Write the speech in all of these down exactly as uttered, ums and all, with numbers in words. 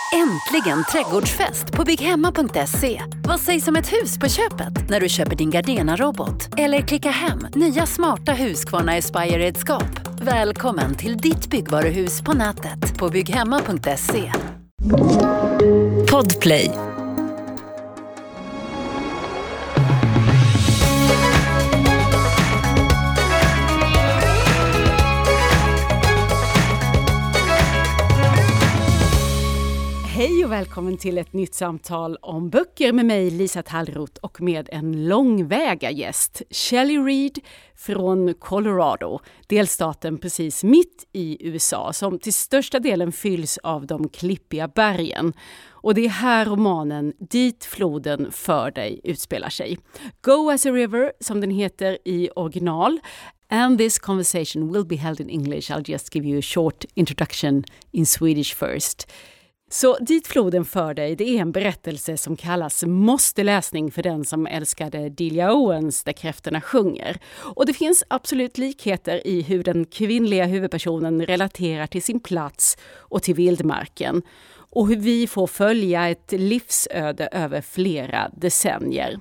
Äntligen trädgårdsfest på bygghemma punkt se. Vad sägs om ett hus på köpet när du köper din Gardena-robot? Eller klicka hem nya smarta Husqvarna Aspire-redskap. Välkommen till ditt byggvaruhus på nätet på bygghemma punkt se. Podplay. Hej och välkommen till ett nytt samtal om böcker med mig, Lisa Tallroth, och med en långväga gäst, Shelley Reid från Colorado, delstaten precis mitt i U S A, som till största delen fylls av de klippiga bergen. Och det är här romanen Dit floden för dig utspelar sig. Go as a river, som den heter i original. And this conversation will be held in English. I'll just give you a short introduction in Swedish first. Så Dit floden för dig, det är en berättelse som kallas måste-läsning för den som älskade Delia Owens Där kräftorna sjunger. Och det finns absolut likheter i hur den kvinnliga huvudpersonen relaterar till sin plats och till vildmarken. Och hur vi får följa ett livsöde över flera decennier.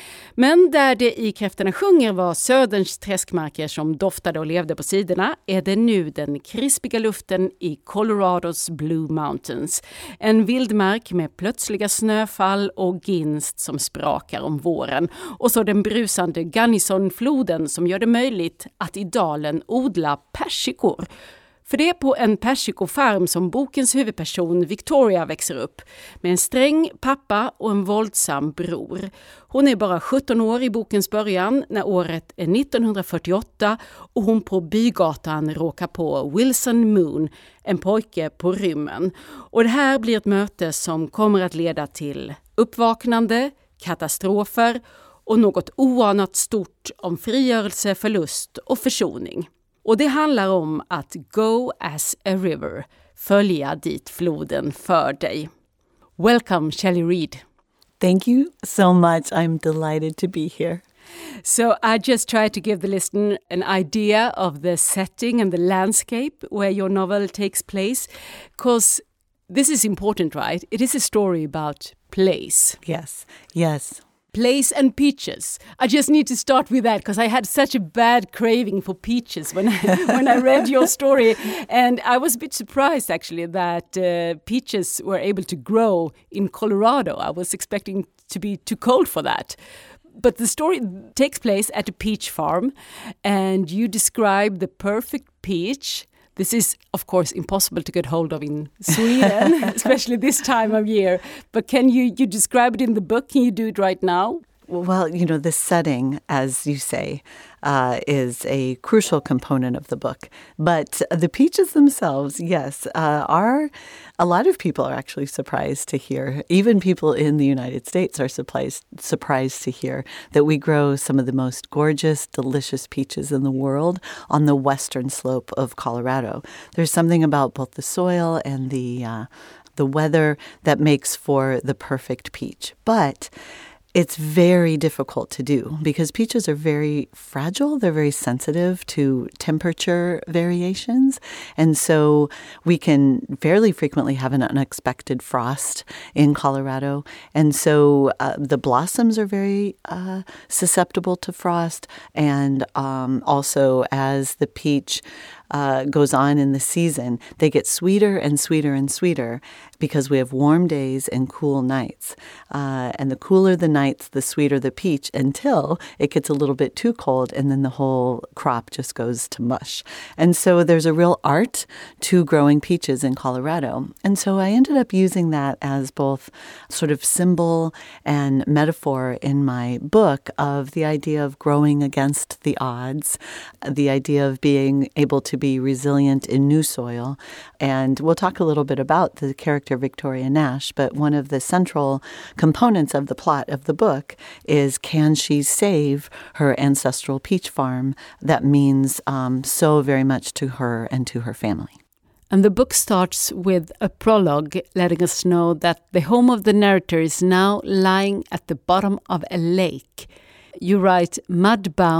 Men där det i Kräftorna sjunger var söderns träskmarker som doftade och levde på sidorna, är det nu den krispiga luften i Colorados Blue Mountains. En vildmark med plötsliga snöfall och ginst som sprakar om våren. Och så den brusande Gunnison-floden som gör det möjligt att i dalen odla persikor. För det är på en persikofarm som bokens huvudperson Victoria växer upp med en sträng pappa och en våldsam bror. Hon är bara sjutton år i bokens början när året är nittonhundrafyrtioåtta och hon på bygatan råkar på Wilson Moon, en pojke på rymmen. Och det här blir ett möte som kommer att leda till uppvaknande, katastrofer och något oanat stort om frigörelse, förlust och försoning. Och det handlar om att go as a river, följa dit floden för dig. Welcome, Shelley Reid. Thank you so much. I'm delighted to be here. So I just tried to give the listener an idea of the setting and the landscape where your novel takes place, because this is important, right? It is a story about place. Yes, yes. Place and peaches. I just need to start with that because I had such a bad craving for peaches when I, when I read your story. And I was a bit surprised, actually, that uh, peaches were able to grow in Colorado. I was expecting to be too cold for that. But the story takes place at a peach farm, and you describe the perfect peach. This is, of course, impossible to get hold of in Sweden, especially this time of year. But can you, you describe it in the book? Can you do it right now? Well, you know, the setting, as you say, uh, is a crucial component of the book. But the peaches themselves, yes, uh, are a lot of people are actually surprised to hear. Even people in the United States are surprised surprised to hear that we grow some of the most gorgeous, delicious peaches in the world on the western slope of Colorado. There's something about both the soil and the uh, the weather that makes for the perfect peach. But it's very difficult to do because peaches are very fragile. They're very sensitive to temperature variations. And so we can fairly frequently have an unexpected frost in Colorado. And so uh, the blossoms are very uh, susceptible to frost. And um, also as the peach Uh, goes on in the season, they get sweeter and sweeter and sweeter because we have warm days and cool nights. Uh, and the cooler the nights, the sweeter the peach until it gets a little bit too cold and then the whole crop just goes to mush. And so there's a real art to growing peaches in Colorado. And so I ended up using that as both sort of symbol and metaphor in my book of the idea of growing against the odds, the idea of being able to be resilient in new soil. And we'll talk a little bit about the character Victoria Nash, but one of the central components of the plot of the book is, can she save her ancestral peach farm that means um, so very much to her and to her family? And the book starts with a prologue letting us know that the home of the narrator is now lying at the bottom of a lake. You write, mud-bound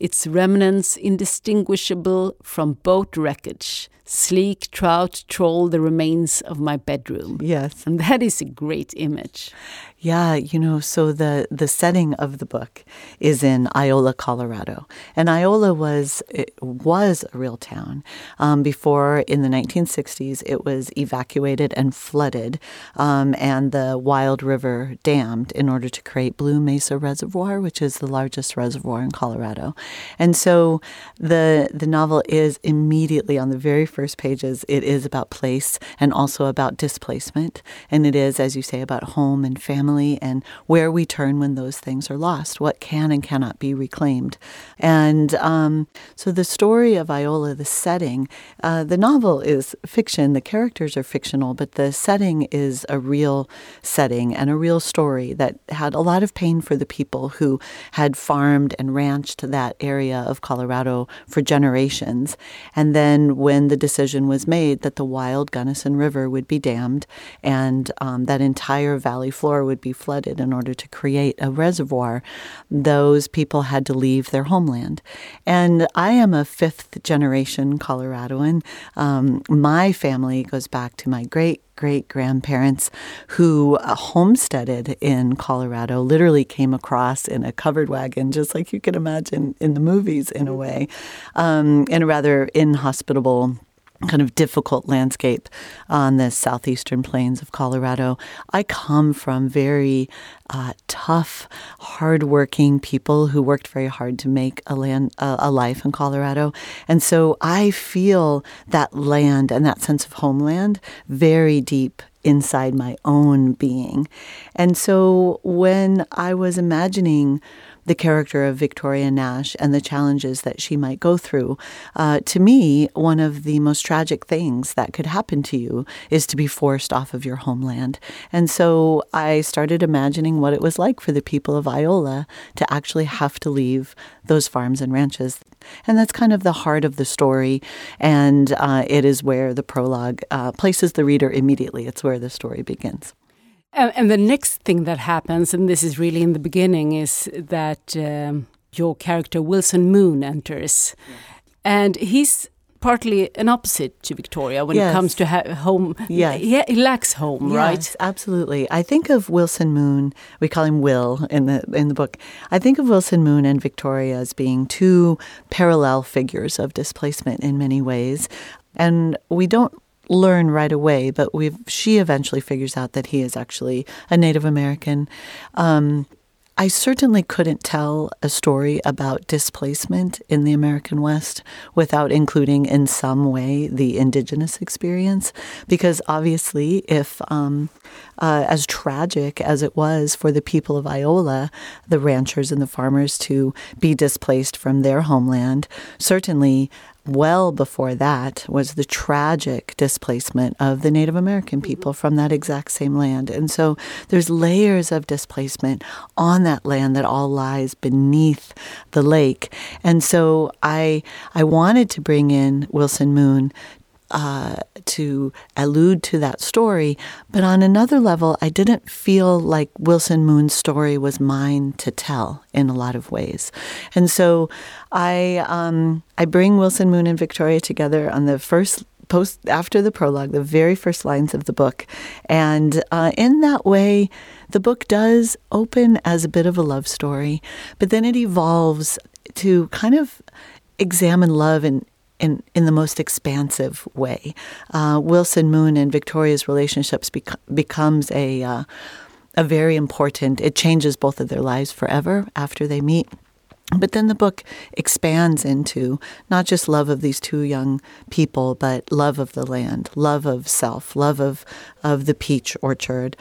its remnants indistinguishable from boat wreckage. Sleek trout troll the remains of my bedroom. Yes. And that is a great image. Yeah, you know, so the, the setting of the book is in Iola, Colorado. And Iola was it was a real town. Um, before, in the nineteen sixties, it was evacuated and flooded, um, and the Wild River dammed in order to create Blue Mesa Reservoir, which is the largest reservoir in Colorado. And so the the novel is immediately on the very first pages, it is about place and also about displacement. And it is, as you say, about home and family and where we turn when those things are lost, what can and cannot be reclaimed. And um, so the story of Iola, the setting, uh, the novel is fiction, the characters are fictional, but the setting is a real setting and a real story that had a lot of pain for the people who had farmed and ranched that area of Colorado for generations. And then when the decision was made that the wild Gunnison River would be dammed and um, that entire valley floor would be flooded in order to create a reservoir, those people had to leave their homeland. And I am a fifth generation Coloradoan. Um, my family goes back to my great great-grandparents who uh, homesteaded in Colorado, literally came across in a covered wagon, just like you can imagine in the movies in a way, um, in a rather inhospitable kind of difficult landscape on the southeastern plains of Colorado. I come from very uh, tough, hardworking people who worked very hard to make a land, uh, a life in Colorado. And so I feel that land and that sense of homeland very deep inside my own being. And so when I was imagining the character of Victoria Nash and the challenges that she might go through. Uh, to me, one of the most tragic things that could happen to you is to be forced off of your homeland. And so I started imagining what it was like for the people of Iola to actually have to leave those farms and ranches. And that's kind of the heart of the story. And uh, it is where the prologue uh, places the reader immediately. It's where the story begins. And, and the next thing that happens, and this is really in the beginning, is that um, your character Wilson Moon enters. Yeah. And he's partly an opposite to Victoria when yes. it comes to ha- home. Yes. He, he lacks home, yes, right? Absolutely. I think of Wilson Moon, we call him Will in the in the book. I think of Wilson Moon and Victoria as being two parallel figures of displacement in many ways. And we don't learn right away, but we've she eventually figures out that he is actually a Native American. Um, I certainly couldn't tell a story about displacement in the American West without including in some way the indigenous experience, because obviously if, um, uh, as tragic as it was for the people of Iola, the ranchers and the farmers to be displaced from their homeland, certainly well before that was the tragic displacement of the Native American people from that exact same land. And so there's layers of displacement on that land that all lies beneath the lake. And so I I wanted to bring in Wilson Moon Uh, to allude to that story. But on another level, I didn't feel like Wilson Moon's story was mine to tell in a lot of ways. And so I um, I bring Wilson Moon and Victoria together on the first post after the prologue, the very first lines of the book. And uh, in that way, the book does open as a bit of a love story, but then it evolves to kind of examine love in In, in the most expansive way. Uh, Wilson Moon and Victoria's relationships bec- becomes a uh, a very important, it changes both of their lives forever after they meet. But then the book expands into not just love of these two young people, but love of the land, love of self, love of, of the peach orchard.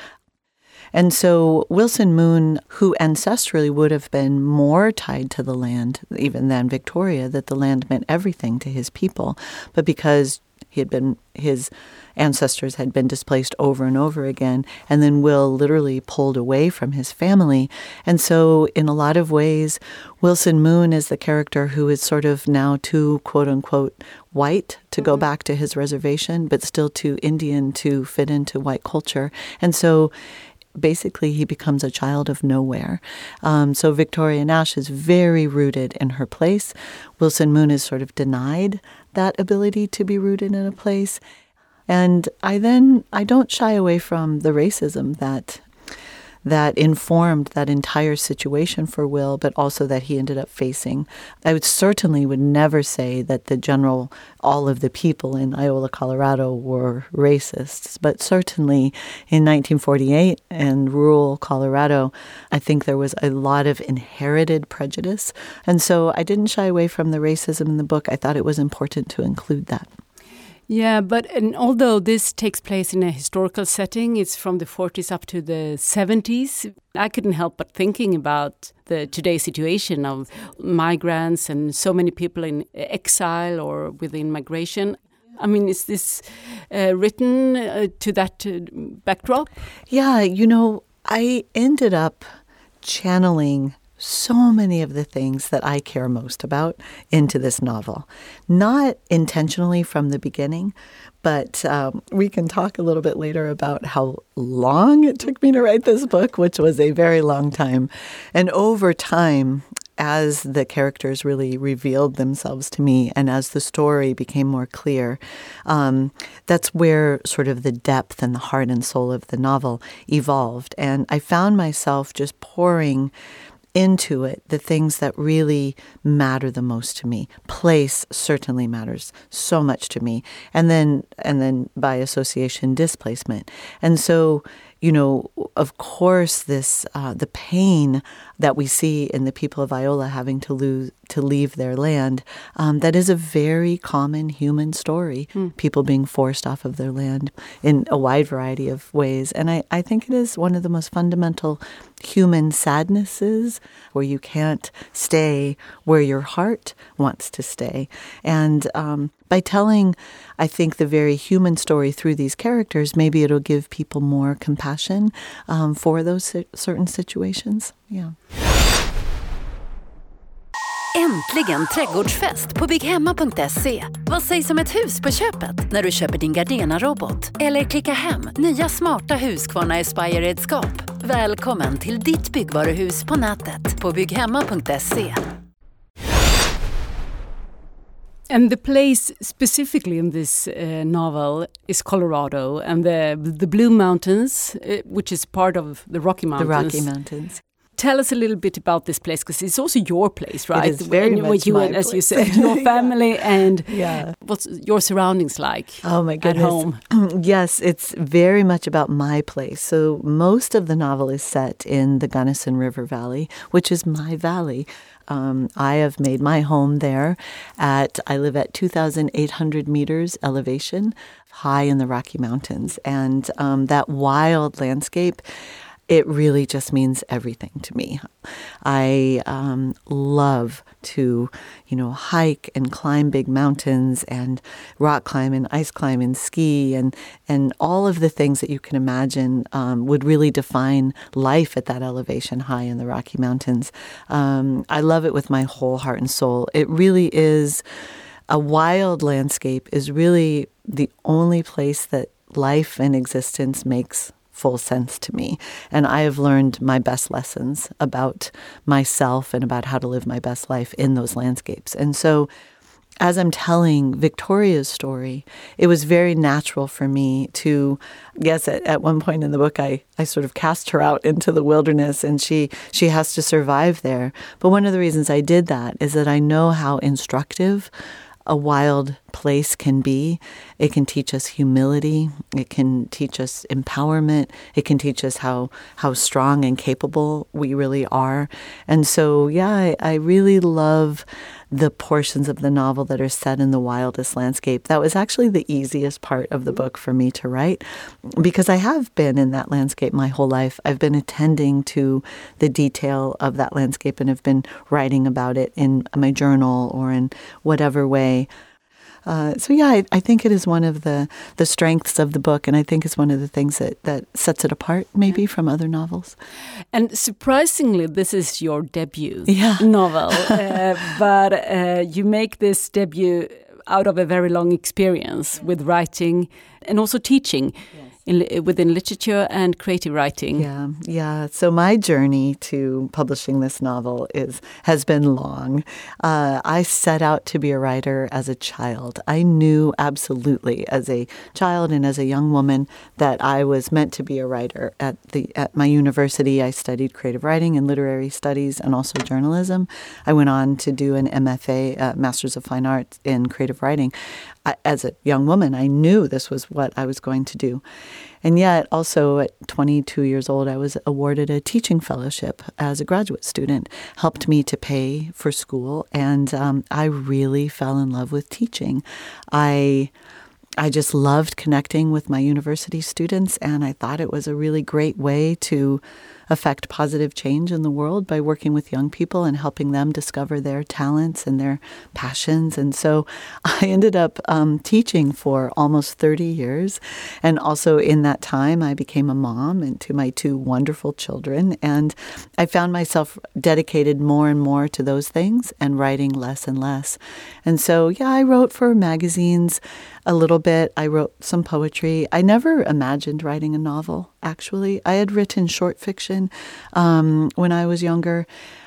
And so Wilson Moon, who ancestrally would have been more tied to the land even than Victoria, that the land meant everything to his people, but because he had been his ancestors had been displaced over and over again, and then Will literally pulled away from his family. And so in a lot of ways, Wilson Moon is the character who is sort of now too, quote unquote, white to mm-hmm. go back to his reservation, but still too Indian to fit into white culture. And so basically he becomes a child of nowhere. Um, so Victoria Nash is very rooted in her place. Wilson Moon is sort of denied that ability to be rooted in a place. And I then, I don't shy away from the racism that that informed that entire situation for Will, but also that he ended up facing. I would certainly would never say that the general, all of the people in Iola, Colorado were racists, but certainly in nineteen forty-eight in rural Colorado, I think there was a lot of inherited prejudice. And so I didn't shy away from the racism in the book. I thought it was important to include that. Yeah, but and although this takes place in a historical setting, it's from the forties up to the seventies, I couldn't help but thinking about the today's situation of migrants and so many people in exile or within migration. I mean, is this uh, written uh, to that uh, backdrop? Yeah, you know, I ended up channeling so many of the things that I care most about into this novel. Not intentionally from the beginning, but um, we can talk a little bit later about how long it took me to write this book, which was a very long time. And over time, as the characters really revealed themselves to me and as the story became more clear, um, that's where sort of the depth and the heart and soul of the novel evolved. And I found myself just pouring into it the things that really matter the most to me. Place certainly matters so much to me. And then and then by association, displacement. And so, you know, of course, this uh, the pain that we see in the people of Iola having to lose to leave their land, um, that is a very common human story. Mm. People being forced off of their land in a wide variety of ways. And I, I think it is one of the most fundamental human sadnesses, where you can't stay where your heart wants to stay. And um, by telling, I think, the very human story through these characters, maybe it'll give people more compassion um, for those si- certain situations. Yeah. Äntligen trädgårdsfest på bygghemma punkt se. Vad sägs om ett hus på köpet när du köper din Gardena-robot? Eller klicka hem nya smarta Husqvarna Aspire-redskap. Välkommen till ditt byggvaruhus på nätet på bygghemma punkt se. And the place specifically in this uh, novel is Colorado and the the Blue Mountains, uh, which is part of the Rocky Mountains. The Rocky Mountains. Tell us a little bit about this place, because it's also your place, right? It is very and much you, my and, as place. you said, your family yeah. and yeah. what's your surroundings like? Oh my goodness. At home. Yes, it's very much about my place. So most of the novel is set in the Gunnison River Valley, which is my valley. Um, I have made my home there. At I live at two thousand eight hundred meters elevation, high in the Rocky Mountains, and um, that wild landscape, it really just means everything to me. I um, love to, you know, hike and climb big mountains and rock climb and ice climb and ski and and all of the things that you can imagine um, would really define life at that elevation high in the Rocky Mountains. Um, I love it with my whole heart and soul. It really is, a wild landscape is really the only place that life and existence makes full sense to me. And I have learned my best lessons about myself and about how to live my best life in those landscapes. And so as I'm telling Victoria's story, it was very natural for me to, yes, at, at one point in the book, I, I sort of cast her out into the wilderness and she, she has to survive there. But one of the reasons I did that is that I know how instructive a wild place can be. It can teach us humility. It can teach us empowerment. It can teach us how how strong and capable we really are. And so, yeah, I, I really love the portions of the novel that are set in the wildest landscape. That was actually the easiest part of the book for me to write, because I have been in that landscape my whole life. I've been attending to the detail of that landscape and have been writing about it in my journal or in whatever way. Uh, so yeah, I, I think it is one of the, the strengths of the book, and I think it's one of the things that, that sets it apart maybe from other novels. And surprisingly, this is your debut yeah. novel, uh, but uh, you make this debut out of a very long experience with writing and also teaching. Yes. in, within literature and creative writing. Yeah, yeah. So my journey to publishing this novel is has been long. Uh, I set out to be a writer as a child. I knew absolutely as a child and as a young woman that I was meant to be a writer. At the at my university, I studied creative writing and literary studies and also journalism. I went on to do an M F A, uh, Masters of Fine Arts in creative writing. I, as a young woman, I knew this was what I was going to do. And yet, also at twenty-two years old, I was awarded a teaching fellowship as a graduate student, helped me to pay for school, and um, I really fell in love with teaching. I I just loved connecting with my university students, and I thought it was a really great way to affect positive change in the world by working with young people and helping them discover their talents and their passions. And so I ended up um, teaching for almost thirty years. And also in that time, I became a mom and to my two wonderful children. And I found myself dedicated more and more to those things and writing less and less. And so, yeah, I wrote for magazines a little bit. I wrote some poetry. I never imagined writing a novel, actually. I had written short fiction um, when I was younger.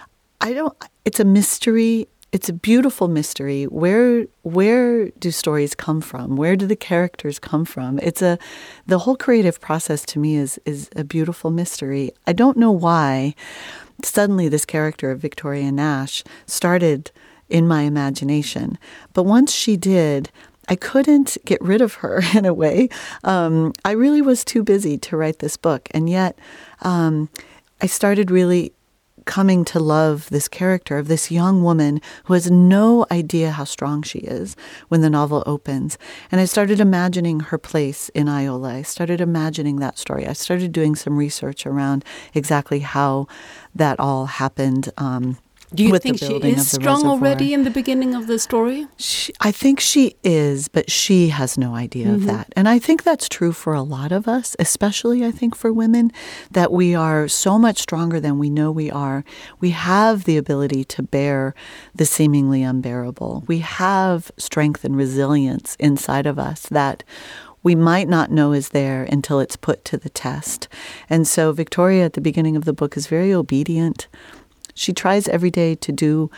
I don't, it's a mystery. It's a beautiful mystery. Where where do stories come from? Where do the characters come from? It's a, the whole creative process to me is is a beautiful mystery. I don't know why suddenly this character of Victoria Nash started in my imagination. But once she did, I couldn't get rid of her in a way. Um, I really was too busy to write this book. And yet um, I started really coming to love this character of this young woman who has no idea how strong she is when the novel opens. And I started imagining her place in Iola. I started imagining that story. I started doing some research around exactly how that all happened. Um, Do you think she is strong already in the beginning of the story? She, I think she is, but she has no idea mm-hmm. of that. And I think that's true for a lot of us, especially I think for women, that we are so much stronger than we know we are. We have the ability to bear the seemingly unbearable. We have strength and resilience inside of us that we might not know is there until it's put to the test. And so Victoria at the beginning of the book is very obedient. She tries every day to do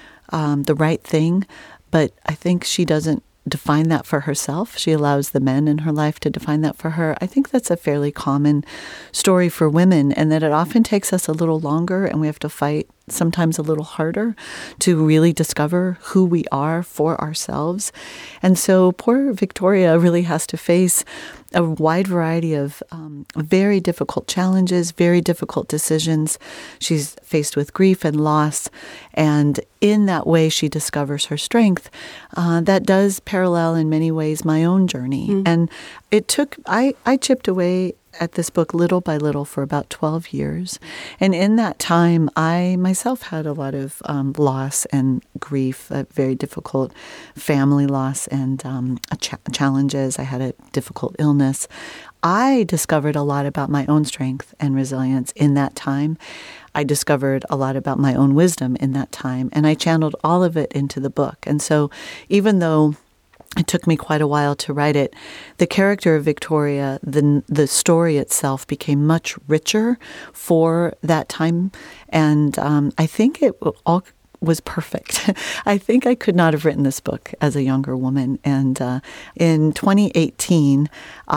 um, the right thing, but I think she doesn't define that for herself. She allows the men in her life to define that for her. I think that's a fairly common story for women, and that it often takes us a little longer and we have to fight sometimes a little harder to really discover who we are for ourselves. And so poor Victoria really has to face a wide variety of um, very difficult challenges, very difficult decisions. She's faced with grief and loss, and in that way she discovers her strength. Uh, that does parallel in many ways my own journey. Mm. And it took, I, I chipped away at this book little by little for about twelve years. And in that time, I myself had a lot of um, loss and grief, a very difficult family loss and um, ch- challenges. I had a difficult illness. I discovered a lot about my own strength and resilience in that time. I discovered a lot about my own wisdom in that time, and I channeled all of it into the book. And so even though it took me quite a while to write it, the character of Victoria, the the story itself became much richer for that time. And um, I think it all was perfect. I think I could not have written this book as a younger woman. And uh, in twenty eighteen,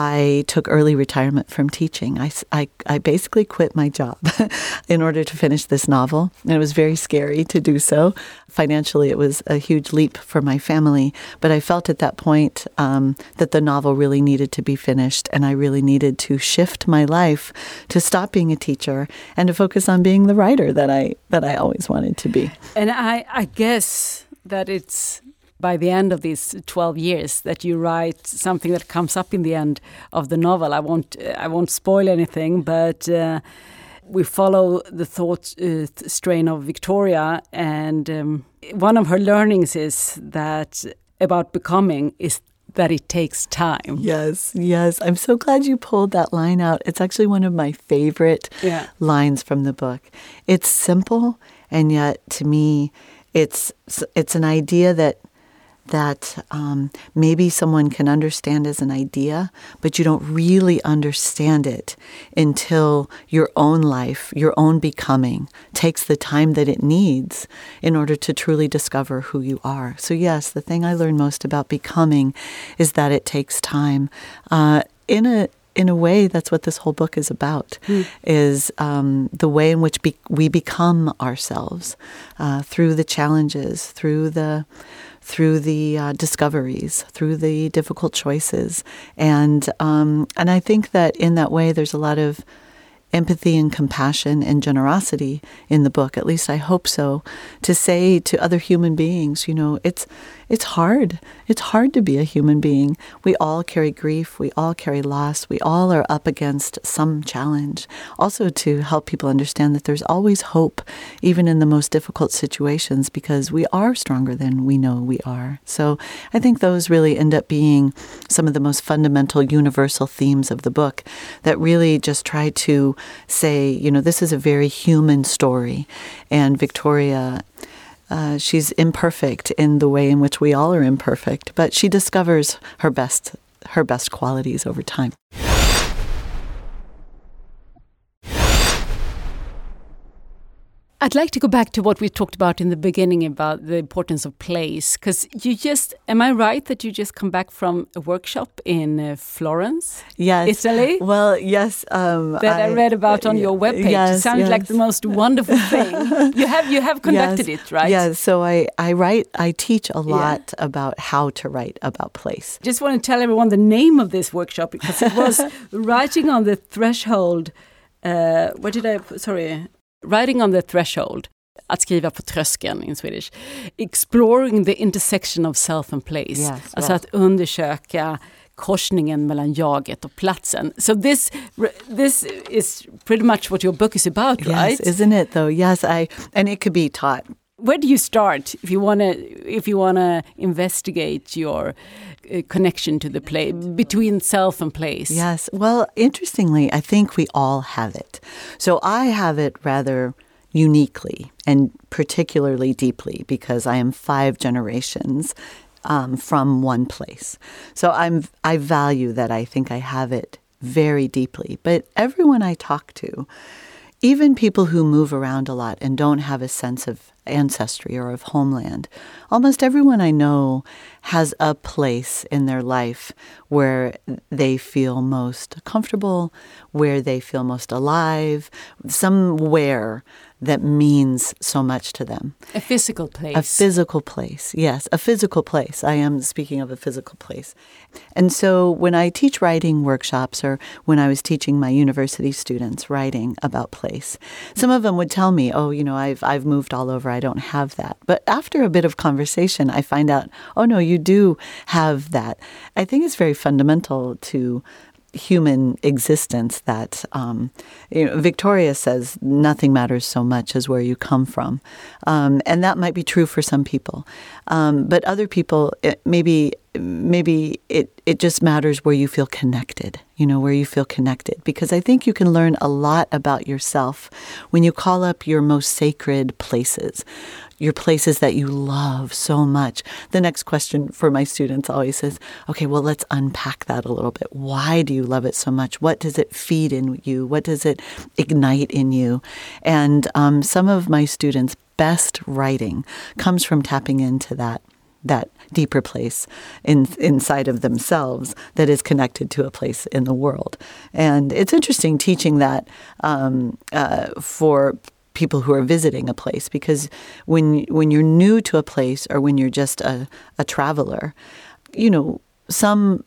I took early retirement from teaching. I, I, I basically quit my job in order to finish this novel. And it was very scary to do so. Financially, it was a huge leap for my family. But I felt at that point um, that the novel really needed to be finished. And I really needed to shift my life to stop being a teacher and to focus on being the writer that I that I always wanted to be. And I, I guess that it's by the end of these twelve years that you write something that comes up in the end of the novel. I won't I won't spoil anything, but uh, we follow the thought uh, strain of Victoria, and um, one of her learnings is that about becoming is that it takes time. Yes, yes. I'm so glad you pulled that line out. It's actually one of my favorite yeah. lines from the book. It's simple, and yet to me, it's it's an idea that that um, maybe someone can understand as an idea, but you don't really understand it until your own life, your own becoming, takes the time that it needs in order to truly discover who you are. So yes, the thing I learned most about becoming is that it takes time. Uh, in a In a way, that's what this whole book is about, mm. is um, the way in which be- we become ourselves uh, through the challenges, through the through the uh, discoveries, through the difficult choices. And um, and I think that in that way, there's a lot of empathy and compassion and generosity in the book. At least I hope so, to say to other human beings, you know, it's it's hard. It's hard to be a human being. We all carry grief. We all carry loss. We all are up against some challenge. Also to help people understand that there's always hope, even in the most difficult situations, because we are stronger than we know we are. So I think those really end up being some of the most fundamental universal themes of the book that really just try to say, you know, this is a very human story. And Victoria, Uh, she's imperfect in the way in which we all are imperfect, but she discovers her best, her best qualities over time. I'd like to go back to what we talked about in the beginning about the importance of place, because you just, am I right that you just come back from a workshop in uh, Florence, yes. Italy? Well, yes. Um, that I, I read about on your webpage. Yes, it sounds yes. like the most wonderful thing. You have you have conducted yes, it, right? Yes. So I, I write, I teach a lot yeah. about how to write about place. Just want to tell everyone the name of this workshop, because it was writing on the threshold. Uh, what did I? Sorry. Writing on the threshold, att skriva på tröskeln in Swedish. Exploring the intersection of self and place. Yes, alltså right. Att undersöka korsningen mellan jaget och platsen. So this this is pretty much what your book is about, yes, right? Isn't it though? Yes, I and it could be taught. Where do you start if you want to if you want to investigate your uh, connection to the place, between self and place? Yes. Well, interestingly, I think we all have it. So I have it rather uniquely and particularly deeply because I am five generations um, from one place. So I'm I value that. I think I have it very deeply. But everyone I talk to, even people who move around a lot and don't have a sense of ancestry or of homeland, almost everyone I know has a place in their life where they feel most comfortable, where they feel most alive, somewhere that means so much to them. A physical place. A physical place, yes, a physical place. I am speaking of a physical place. And so when I teach writing workshops, or when I was teaching my university students writing about place, some of them would tell me, oh, you know, I've I've moved all over, I don't have that. But after a bit of conversation, I find out, oh no, you do have that. I think it's very fundamental to human existence that, um, you know, Victoria says nothing matters so much as where you come from. Um, and that might be true for some people. Um, but other people, it, maybe maybe it, it just matters where you feel connected, you know, where you feel connected. Because I think you can learn a lot about yourself when you call up your most sacred places, your places that you love so much. The next question for my students always is, okay, well, let's unpack that a little bit. Why do you love it so much? What does it feed in you? What does it ignite in you? And um, some of my students' best writing comes from tapping into that that deeper place in, inside of themselves that is connected to a place in the world. And it's interesting teaching that um, uh, for people who are visiting a place, because when when you're new to a place, or when you're just a, a traveler, you know, some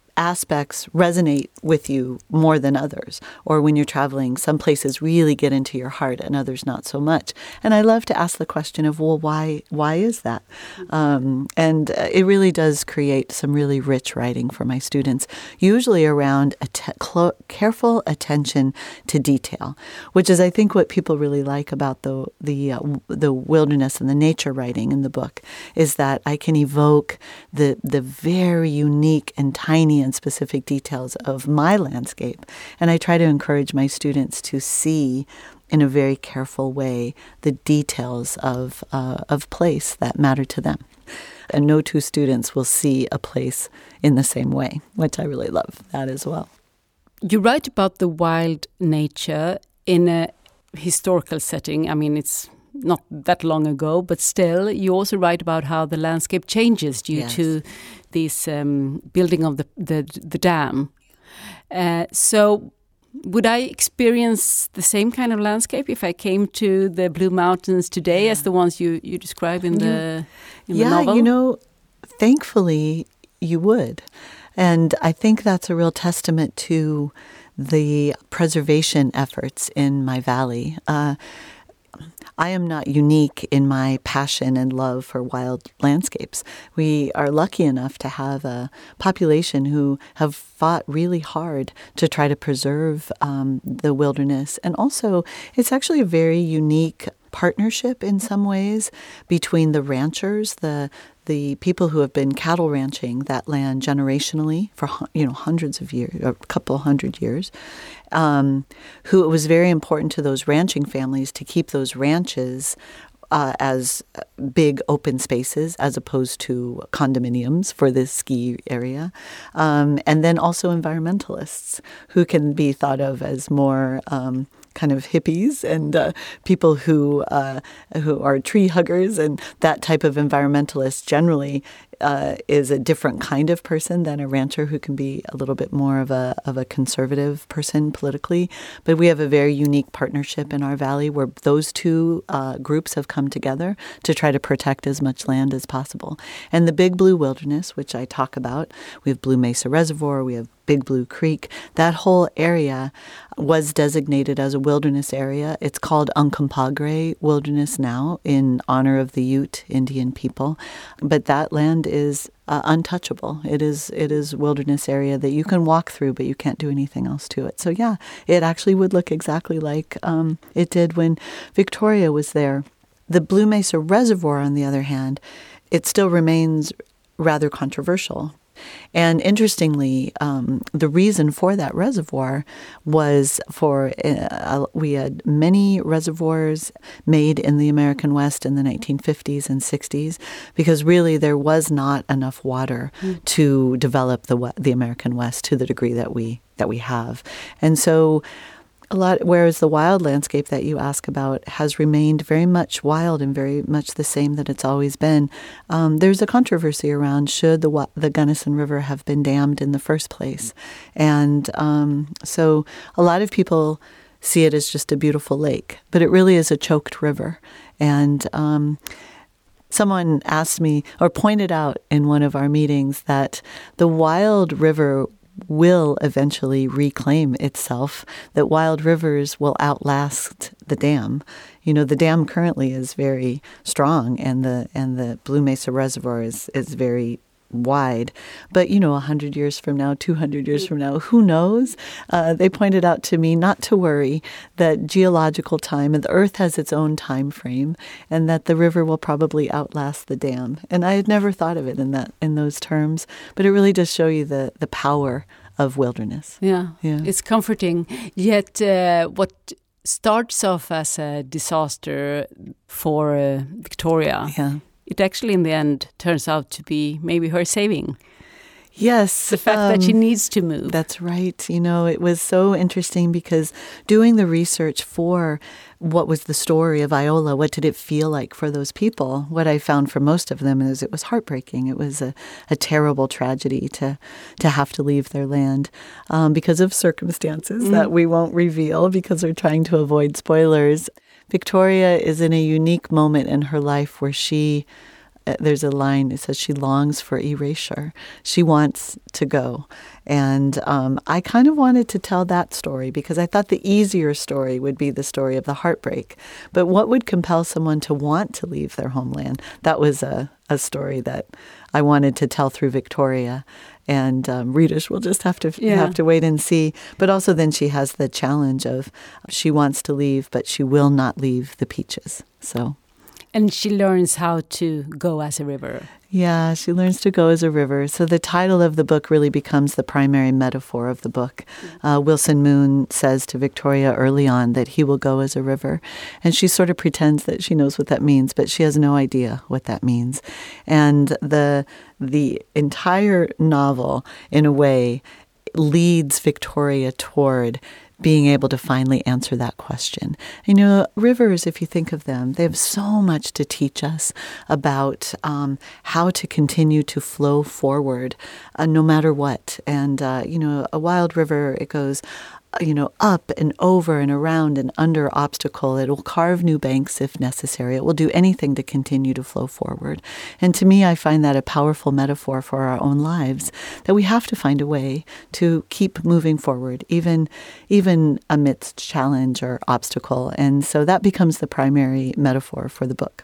aspects resonate with you more than others. Or when you're traveling, some places really get into your heart and others not so much. And I love to ask the question of, well, why why is that? Um, and it really does create some really rich writing for my students, usually around a te- clo- careful attention to detail, which is, I think, what people really like about the the uh, the wilderness and the nature writing in the book, is that I can evoke the the very unique and tiny and specific details of my landscape. And I try to encourage my students to see in a very careful way the details of uh, of place that matter to them. and no two students will see a place in the same way, which I really love that as well. You write about the wild nature in a historical setting. I mean, it's not that long ago, but still, you also write about how the landscape changes due yes. to this um, building of the the, the dam. Uh, so, would I experience the same kind of landscape if I came to the Blue Mountains today yeah. as the ones you, you describe in the in yeah, the novel? Yeah, you know, thankfully you would. And I think that's a real testament to the preservation efforts in my valley. Uh, I am not unique in my passion and love for wild landscapes. We are lucky enough to have a population who have fought really hard to try to preserve um, the wilderness. And also, it's actually a very unique partnership in some ways between the ranchers, the the people who have been cattle ranching that land generationally for you know hundreds of years, a couple hundred years, um, who it was very important to those ranching families to keep those ranches uh, as big open spaces as opposed to condominiums for this ski area. Um, and then also environmentalists who can be thought of as more um, kind of hippies and uh, people who uh, who are tree huggers, and that type of environmentalist generally uh, is a different kind of person than a rancher who can be a little bit more of a of a conservative person politically. But we have a very unique partnership in our valley where those two uh, groups have come together to try to protect as much land as possible. And the Big Blue Wilderness, which I talk about, we have Blue Mesa Reservoir, we have Big Blue Creek, that whole area was designated as a wilderness area. It's called Uncompahgre Wilderness now in honor of the Ute Indian people. But that land is uh, untouchable. It is it is wilderness area that you can walk through, but you can't do anything else to it. So yeah, it actually would look exactly like um, it did when Victoria was there. The Blue Mesa Reservoir, on the other hand, it still remains rather controversial. And interestingly, um, the reason for that reservoir was for, uh, we had many reservoirs made in the American West in the nineteen fifties and sixties, because really there was not enough water mm. to develop the the American West to the degree that we that we have. And so a lot, whereas the wild landscape that you ask about has remained very much wild and very much the same that it's always been. Um, there's a controversy around should the the Gunnison River have been dammed in the first place, and um, so a lot of people see it as just a beautiful lake, but it really is a choked river. And um, someone asked me or pointed out in one of our meetings that the wild river will eventually reclaim itself, that wild rivers will outlast the dam. You know, the dam currently is very strong, and the and the Blue Mesa Reservoir is, is very wide. But, you know, one hundred years from now, two hundred years from now, who knows? Uh, they pointed out to me not to worry, that geological time, and the Earth has its own time frame, and that the river will probably outlast the dam. And I had never thought of it in that in those terms, but it really does show you the, the power of wilderness. Yeah, yeah. It's comforting. Yet uh, what starts off as a disaster for uh, Victoria, yeah. it actually in the end turns out to be maybe her saving. Yes. The fact um, that she needs to move. That's right. You know, it was so interesting because doing the research for what was the story of Iola, what did it feel like for those people, what I found for most of them is it was heartbreaking. It was a, a terrible tragedy to to have to leave their land um, because of circumstances mm. that we won't reveal because we're trying to avoid spoilers. Victoria is in a unique moment in her life where she there's a line that says she longs for erasure. She wants to go. And um, I kind of wanted to tell that story because I thought the easier story would be the story of the heartbreak. But what would compel someone to want to leave their homeland? That was a, a story that I wanted to tell through Victoria. And um, readers will just have to yeah. have to wait and see. But also then she has the challenge of she wants to leave, but she will not leave the peaches. So... And she learns how to go as a river. Yeah, she learns to go as a river. So the title of the book really becomes the primary metaphor of the book. Uh, Wilson Moon says to Victoria early on that he will go as a river. And she sort of pretends that she knows what that means, but she has no idea what that means. And the the entire novel, in a way, leads Victoria toward being able to finally answer that question. You know, rivers, if you think of them, they have so much to teach us about um, how to continue to flow forward uh, no matter what. And, uh, you know, a wild river, it goes, you know, up and over and around and under obstacle. It will carve new banks if necessary. It will do anything to continue to flow forward. And to me, I find that a powerful metaphor for our own lives, that we have to find a way to keep moving forward, even, even amidst challenge or obstacle. And so that becomes the primary metaphor for the book.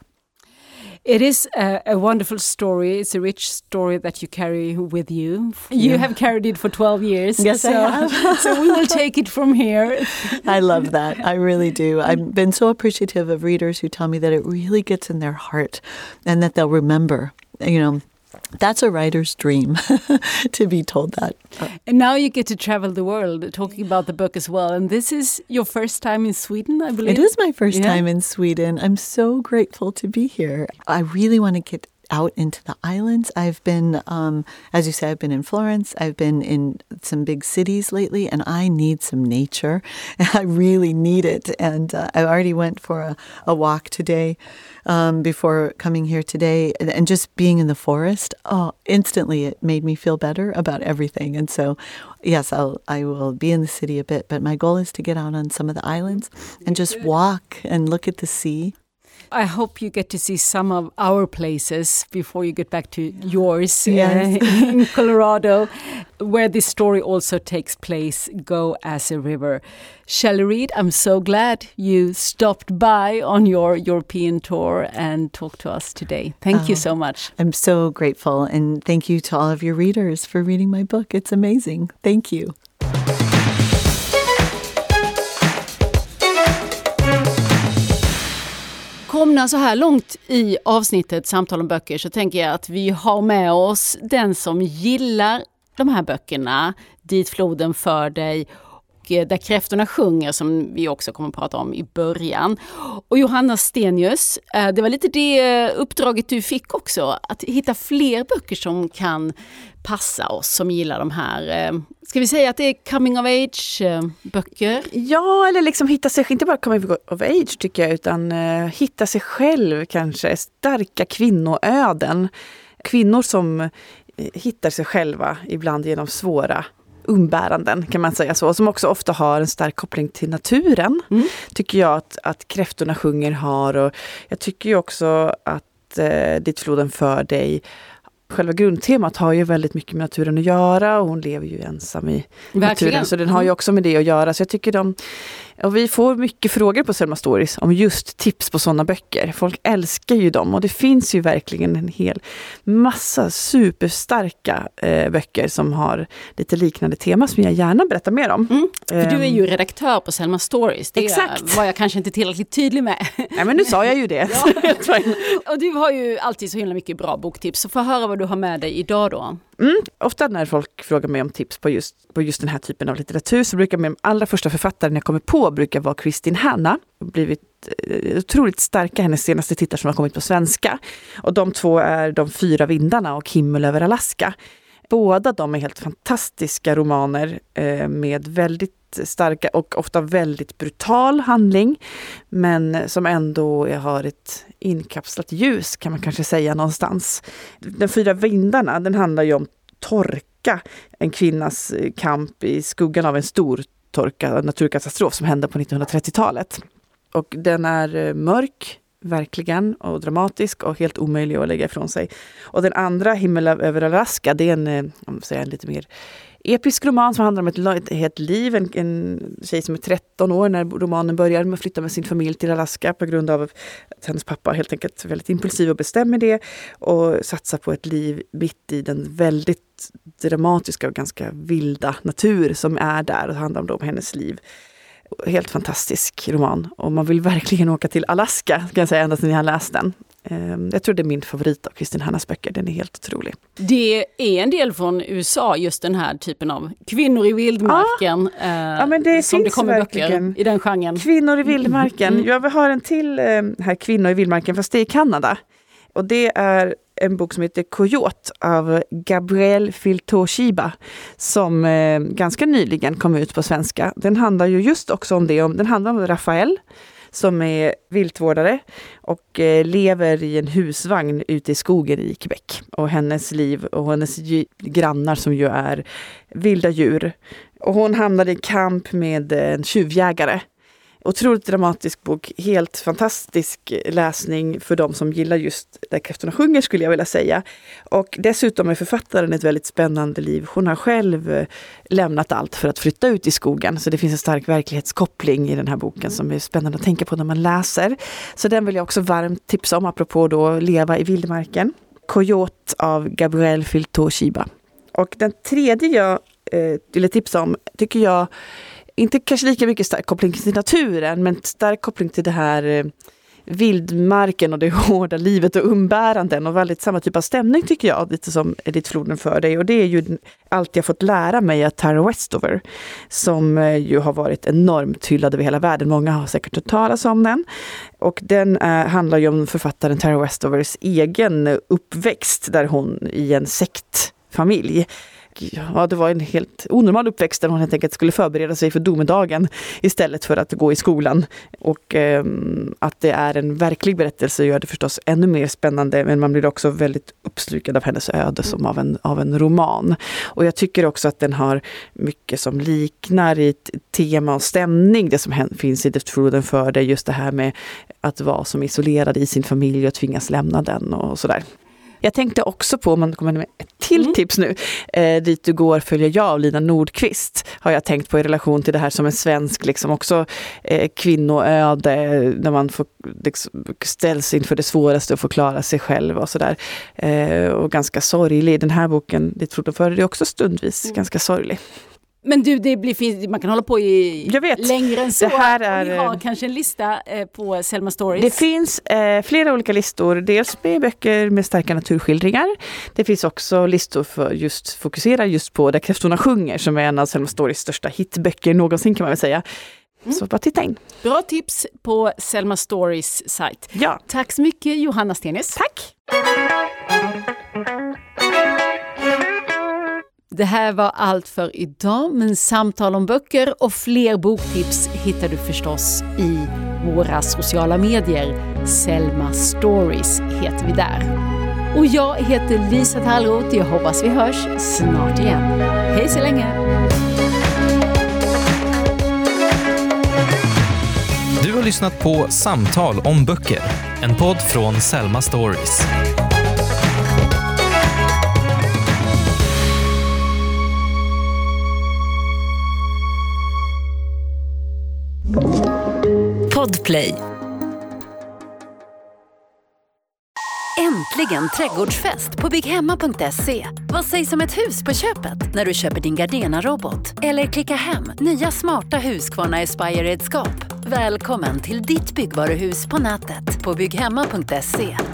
It is a, a wonderful story. It's a rich story that you carry with you. You yeah. have carried it for twelve years. Yes, so, I have. So we will take it from here. I love that. I really do. I've been so appreciative of readers who tell me that it really gets in their heart and that they'll remember, you know, that's a writer's dream to be told that. And now you get to travel the world talking about the book as well. And this is your first time in Sweden, I believe? It is my first yeah. time in Sweden. I'm so grateful to be here. I really want to get out into the islands. I've been, um, as you say, I've been in Florence. I've been in some big cities lately, and I need some nature. I really need it. And uh, I already went for a, a walk today um, before coming here today. And, and just being in the forest, oh, instantly it made me feel better about everything. And so, yes, I'll, I will be in the city a bit, but my goal is to get out on some of the islands and just walk and look at the sea. I hope you get to see some of our places before you get back to yours yes. uh, in Colorado, where this story also takes place, Go as a River. Shelley Reid, I'm so glad you stopped by on your European tour and talked to us today. Thank oh, you so much. I'm so grateful, and thank you to all of your readers for reading my book. It's amazing. Thank you. Komna så här långt i avsnittet Samtal om böcker så tänker jag att vi har med oss den som gillar de här böckerna, Dit floden för dig och Där kräftorna sjunger, som vi också kommer att prata om i början. Och Johanna Stenius, det var lite det uppdraget du fick också, att hitta fler böcker som kan passa oss som gillar de här. Ska vi säga att det är coming of age böcker? Ja, eller liksom hitta sig, inte bara coming of age tycker jag, utan uh, hitta sig själv kanske. Starka kvinnoöden. Kvinnor som uh, hittar sig själva ibland genom svåra umbäranden, kan man säga så. Som också ofta har en stark koppling till naturen. Mm. Tycker jag att, att kräftorna sjunger har. Och jag tycker ju också att uh, Dit floden för dig, själva grundtemat har ju väldigt mycket med naturen att göra, och hon lever ju ensam i Verkligen. naturen, så den har ju också med det att göra. Så jag tycker de, och vi får mycket frågor på Selma Stories om just tips på sådana böcker. Folk älskar ju dem, och det finns ju verkligen en hel massa superstarka eh, böcker som har lite liknande tema som jag gärna berättar mer om. Mm, för du är ju redaktör på Selma Stories. Det Exakt. var jag kanske inte tillräckligt tydlig med. Nej, men nu sa jag ju det. Ja. Och du har ju alltid så himla mycket bra boktips, så få höra vad du har med dig idag då. Mm, ofta när folk frågar mig om tips på just, på just den här typen av litteratur, så brukar min allra första författaren jag kommer på brukar vara Kristin Hanna. Blivit eh, otroligt starka, hennes senaste titlar som har kommit på svenska. Och de två är De fyra vindarna och Himmel över Alaska. Båda de är helt fantastiska romaner eh, med väldigt starka och ofta väldigt brutal handling, men som ändå har ett inkapslat ljus, kan man kanske säga någonstans. De fyra vindarna, den handlar ju om torka, en kvinnas kamp i skuggan av en stor torka, naturkatastrof som hände på nittonhundratrettiotalet. Och den är mörk, verkligen, och dramatisk och helt omöjlig att lägga ifrån sig. Och den andra, Himmel över Alaska, det är en, om man säger, en lite mer episk roman som handlar om ett, ett helt liv. En, en tjej som är tretton år när romanen börjar med att flytta med sin familj till Alaska på grund av att hennes pappa helt enkelt är väldigt impulsiv och bestämmer det, och satsar på ett liv mitt i den väldigt dramatiska och ganska vilda natur som är där, och handlar om, om hennes liv. Helt fantastisk roman, och man vill verkligen åka till Alaska, kan jag säga, ända sedan jag har läst den. Jag tror det är min favorit av Kristin Hannas böcker. Den är helt otrolig. Det är en del från U S A, just den här typen av kvinnor i vildmarken. Ja, eh, ja men det som finns det kommer verkligen böcker i den genren. Kvinnor i vildmarken. Mm. Jag har en till eh, här, Kvinnor i vildmarken, fast det är i Kanada. Och det är en bok som heter Coyote av Gabrielle Filtoshiba som eh, ganska nyligen kom ut på svenska. Den handlar ju just också om det. Om, den handlar om Rafael som är viltvårdare och eh, lever i en husvagn ute i skogen i Quebec. Och hennes liv och hennes gy- grannar som ju är vilda djur. Och hon hamnade i kamp med en tjuvjägare. Otroligt dramatisk bok, helt fantastisk läsning för de som gillar just Där kräftorna sjunger, skulle jag vilja säga. Och dessutom är författaren ett väldigt spännande liv. Hon har själv lämnat allt för att flytta ut i skogen, så det finns en stark verklighetskoppling i den här boken som är spännande att tänka på när man läser. Så den vill jag också varmt tipsa om, apropå då Leva i vildmarken. Coyote av Gabrielle Filtoshiba. Och den tredje jag eh, ville tipsa om tycker jag inte kanske lika mycket stark koppling till naturen, men stark koppling till det här eh, vildmarken och det hårda livet och umbäranden och väldigt samma typ av stämning tycker jag, lite som Edith Floden för dig. Och det är ju allt jag fått lära mig av Tara Westover, som eh, ju har varit enormt hyllad över hela världen. Många har säkert hört talas om den. Och den eh, handlar ju om författaren Tara Westovers egen uppväxt där hon i en sektfamilj. Ja, det var en helt onormal uppväxt där hon helt enkelt skulle förbereda sig för domedagen istället för att gå i skolan. Och eh, att det är en verklig berättelse gör det förstås ännu mer spännande, men man blir också väldigt uppslukad av hennes öde som av en, av en roman. Och jag tycker också att den har mycket som liknar i ett tema och stämning, det som finns i Edith Floden för dig, just det här med att vara som isolerad i sin familj och tvingas lämna den och sådär. Jag tänkte också på, om man kommer med ett till mm. tips nu, eh, Dit du går följer jag av Lina Nordqvist, har jag tänkt på i relation till det här som en svensk liksom också eh, kvinnoöde, när man får, liksom, ställs inför det svåraste och får klara sig själv och sådär. Eh, och ganska sorglig. Den här boken, Dit Floden för dig, är också stundvis mm. ganska sorglig. Men du, det blir, man kan hålla på i jag vet. längre än så. Det här är, vi har kanske en lista eh, på Selma Stories. Det finns eh, flera olika listor. Dels med böcker med starka naturskildringar. Det finns också listor för just fokusera just på Där kräftorna sjunger, som är en av Selma Stories största hitböcker någonsin, kan man väl säga. Mm. Så bara titta in. Bra tips på Selma Stories sajt. Ja. Tack så mycket, Johanna Stenäs. Tack! Det här var allt för idag, men samtal om böcker och fler boktips hittar du förstås i våra sociala medier. Selma Stories heter vi där. Och jag heter Lisa Tallroth. Jag hoppas vi hörs snart igen. Hej så länge! Du har lyssnat på Samtal om böcker, en podd från Selma Stories. Podplay. Äntligen trädgårdsfest på bygghemma punkt se. Vad sägs om ett hus på köpet när du köper din Gardena-robot? Eller klicka hem nya smarta Husqvarna Aspire-redskap. Välkommen till ditt byggvaruhus på nätet på bygghemma punkt se.